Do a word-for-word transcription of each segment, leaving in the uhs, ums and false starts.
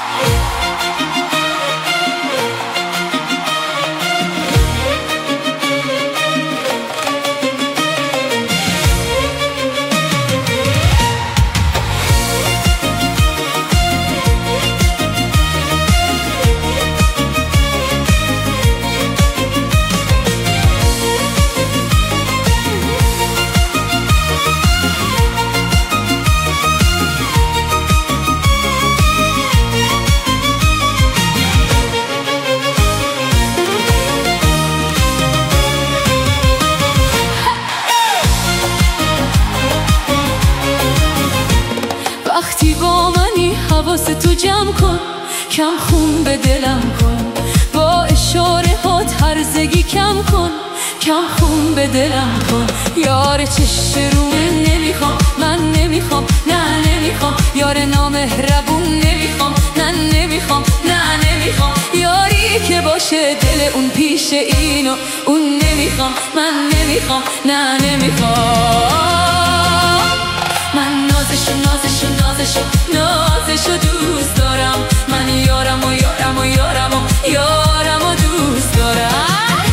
وقتی با منی حواس تو جمع کن، کم خون به دلم کن، با اشاره هات هرزگی کم کن، کم خون به دلم کن. یار چشم رومه نمیخوام، من نمیخوام، نه نمیخوام. یار نامهربون نمیخوام، نه نمیخوام، نه نمیخوام. یاری که باشه دل اون پیش اینو اون نمیخوام، من نمیخوام، نه نمیخوام. من نازشو نازشو نازشو نازشو دوست دارم، من یارم و یارم و یارم و یارم و دوست دارم.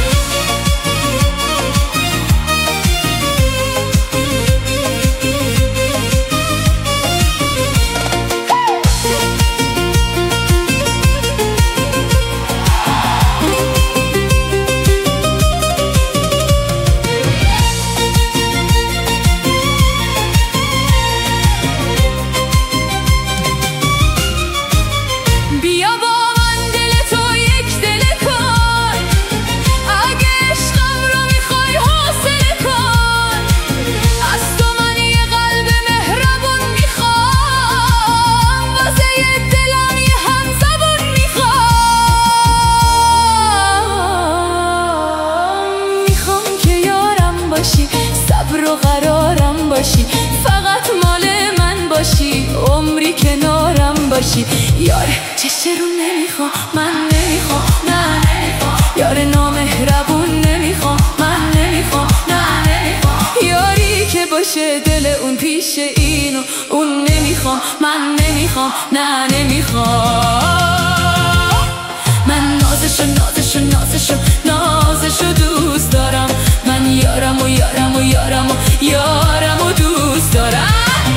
صبر و قرارم باشی، فقط مال من باشی، عمری کنارم باشی. یار چشم رو نمیخوام، من نمیخوام، نه نمیخوام. یار نامهربون نمیخوام، من نمیخوام، نه نمیخوام. یاری که باشه دل اون پیش اینو اون نمیخوام، من نمیخوام، نه نمیخوام. من نازشو نازشو نازشو نازشو دوست دارم، من یارم و یارم و یارم و یارم و دوست دارم.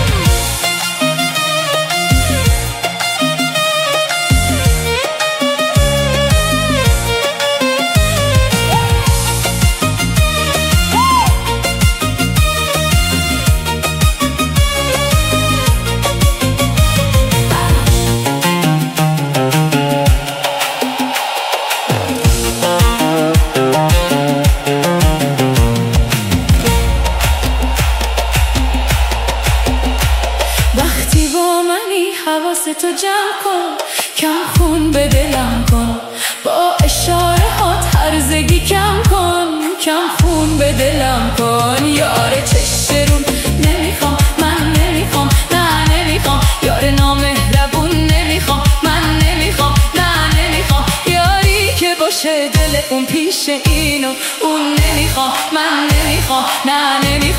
حواستو جمع کن، کم خون به دلم کن، با اشاره هات هرزگی کم کن، کم خون به دلم کن. یار چشم رون نمیخوام، من نمیخوام، نه نمیخوام. یار نامهربون نمیخوام، من نمیخوام، نه نمیخوام. یاری که باشه دل اون پیش اینو اون نمیخوام، من نمیخوام، نه نمیخوام.